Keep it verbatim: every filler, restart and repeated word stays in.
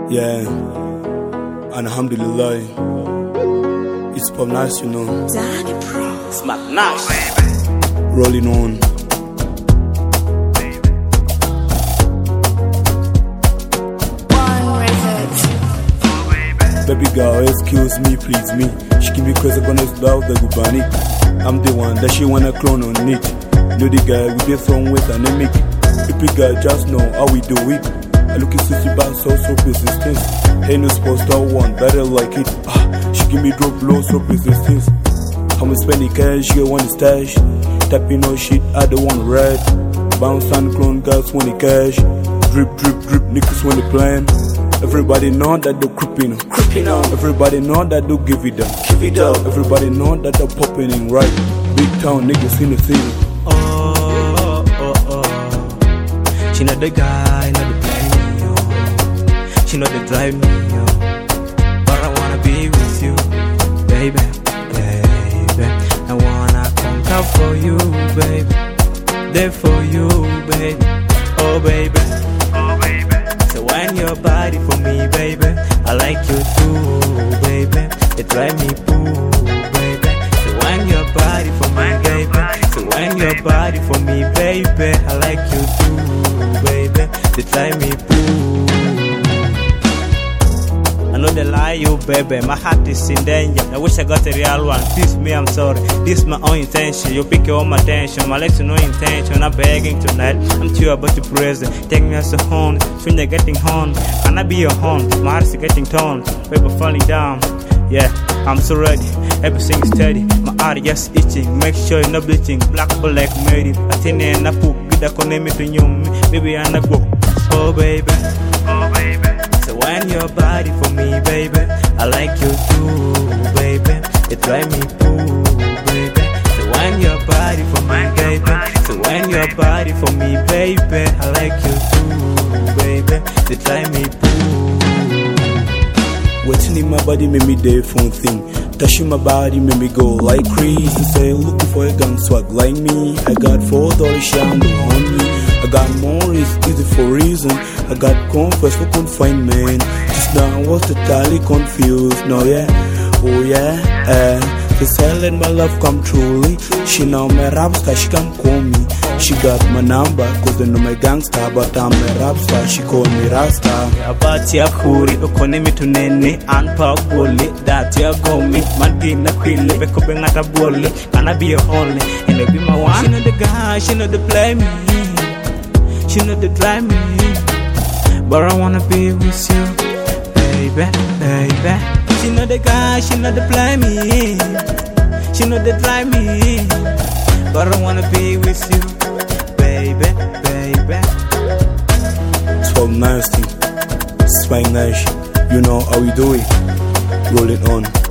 Yeah, Alhamdulillah. It's Pop Nice, you know. Danny Pro. Smack Nash. Rolling on. One record. Baby girl, excuse me, please me. She give me crazy on this love, the Gubani. I'm the one that she wanna clone on it. Know the guy we get thrown with anemic. Baby girl, just know how we do it. I look at sissy back, so so persistence. Ain't no supposed to one, better like it. Ah, she give me drop low, so persistence. I'ma spend the cash, she want the stash. Tapping no shit, I don't want red. Bounce and clone girls want the cash. Drip, drip, drip, niggas want the plan. Everybody know that they creeping up. Creeping up. Everybody know that they give it up. Give it up. Everybody know that they popping in right. Big town niggas in the city. Oh, oh, oh. She not the guy, not the play me, oh. She not the drive me, oh. But I wanna be with you, baby, baby. I wanna come down for you, baby. There for you, baby. Oh, baby. Oh, baby. So wind your body for me, baby. I like you too, baby. It drive me boo, baby. So wind your body for me, baby. So wind your body for me, baby. I like you too, baby. They try me boo. I know they lie, you baby. My heart is in danger. I wish I got a real one. Please me, I'm sorry. This my own intention. You pick your own attention. My legs no intention. I'm begging tonight. I'm too about to present. Take me as a horn. Soon you're getting horn. Can I be your horn? My heart is getting torn. Paper falling down. Yeah, I'm so ready. Everything is steady. My heart just itching. Make sure you're not bleaching. Black black made it. I think I'm not poop. Get a connect to you. Baby, I'm not go. Oh baby. Oh baby. So wind your body for me, baby. I like you too, baby. It drive me boo, baby. So wind your body for me, baby. So wind your body for me, baby. I like you too, baby. It drive me boo. Waiting in my body made me day phone thing. Touching my body made me go like crazy. Say looking for a gun swag like me. I got four dollars shando on me. I got more, it's easy for reason. I got confess for confinement. Just now I was totally confused. No yeah, oh yeah, eh. They say let my love come truly. She know my rap star, she can call me. She got my number, cause they know my gangster. But I'm a rap star, she call me Rasta. About ya kuri, ukonemi tunene. Anpa goli, that ya gomi. Mandina kwili, beko bengata boli. Can I be your only, and you be my one? She know the guy, she know the play me. She know the drive me. But I wanna be with you, baby, baby. She know the guy, she know the play me. She know the drive me. But I wanna be with you, baby, baby. So nasty, Spang Nash. You know how we do it. Roll it on.